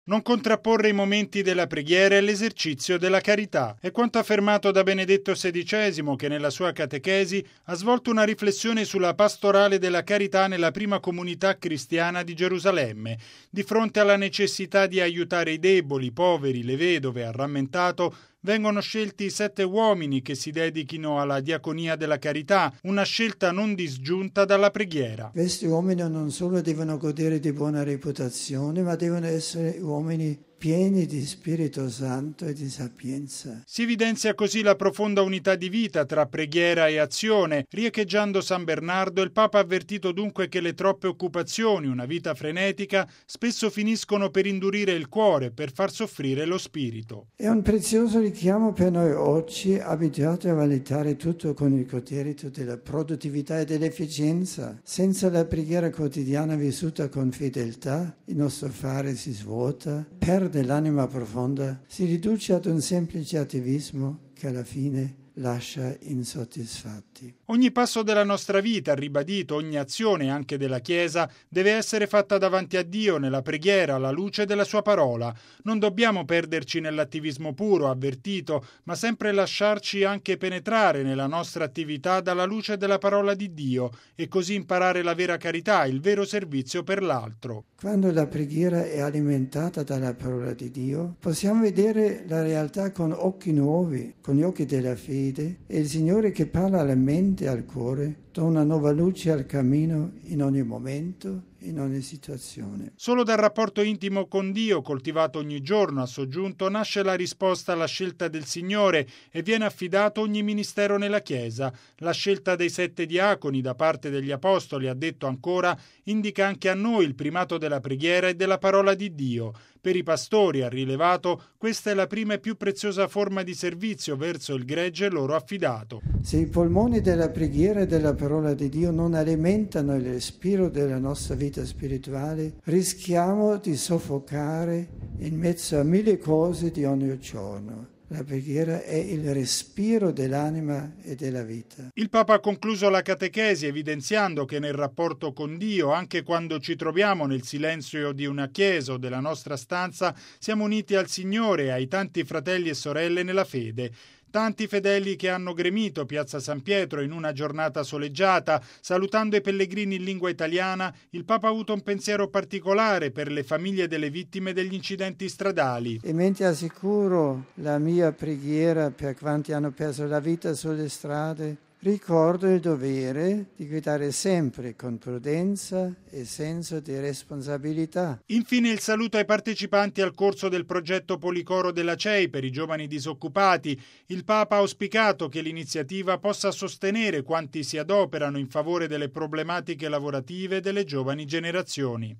Non contrapporre i momenti della preghiera e l'esercizio della carità. È quanto affermato da Benedetto XVI, che nella sua catechesi ha svolto una riflessione sulla pastorale della carità nella prima comunità cristiana di Gerusalemme. Di fronte alla necessità di aiutare i deboli, i poveri, le vedove, ha rammentato, vengono scelti 7 uomini che si dedichino alla diaconia della carità, una scelta non disgiunta dalla preghiera. Questi uomini non solo devono godere di buona reputazione, ma devono essere uomini pieni di Spirito Santo e di sapienza. Si evidenzia così la profonda unità di vita tra preghiera e azione. Riecheggiando San Bernardo, il Papa ha avvertito dunque che le troppe occupazioni, una vita frenetica, spesso finiscono per indurire il cuore, per far soffrire lo spirito. È un prezioso richiamo per noi oggi, abituati a valutare tutto con il criterio della produttività e dell'efficienza. Senza la preghiera quotidiana vissuta con fedeltà, il nostro fare si svuota, perde l'anima profonda, si riduce ad un semplice attivismo che alla fine lascia insoddisfatti. Ogni passo della nostra vita, ribadito, ogni azione anche della Chiesa, deve essere fatta davanti a Dio, nella preghiera, alla luce della sua parola. Non dobbiamo perderci nell'attivismo puro, avvertito, ma sempre lasciarci anche penetrare nella nostra attività dalla luce della parola di Dio e così imparare la vera carità, il vero servizio per l'altro. Quando la preghiera è alimentata dalla parola di Dio, possiamo vedere la realtà con occhi nuovi, con gli occhi della fede, e il Signore che parla alla mente e al cuore dona nuova luce al cammino in ogni momento, in ogni situazione. Solo dal rapporto intimo con Dio, coltivato ogni giorno, ha soggiunto, nasce la risposta alla scelta del Signore e viene affidato ogni ministero nella Chiesa. La scelta dei 7 diaconi da parte degli Apostoli, ha detto ancora, indica anche a noi il primato della preghiera e della parola di Dio. Per i pastori, ha rilevato, questa è la prima e più preziosa forma di servizio verso il gregge loro affidato. Se i polmoni della preghiera e della parola di Dio non alimentano il respiro della nostra vita spirituale, rischiamo di soffocare in mezzo a 1000 cose di ogni giorno. La preghiera è il respiro dell'anima e della vita. Il Papa ha concluso la catechesi evidenziando che nel rapporto con Dio, anche quando ci troviamo nel silenzio di una chiesa o della nostra stanza, siamo uniti al Signore e ai tanti fratelli e sorelle nella fede. Tanti fedeli che hanno gremito Piazza San Pietro in una giornata soleggiata, salutando i pellegrini in lingua italiana, il Papa ha avuto un pensiero particolare per le famiglie delle vittime degli incidenti stradali. E mentre assicuro la mia preghiera per quanti hanno perso la vita sulle strade, ricordo il dovere di guidare sempre con prudenza e senso di responsabilità. Infine il saluto ai partecipanti al corso del progetto Policoro della CEI per i giovani disoccupati. Il Papa ha auspicato che l'iniziativa possa sostenere quanti si adoperano in favore delle problematiche lavorative delle giovani generazioni.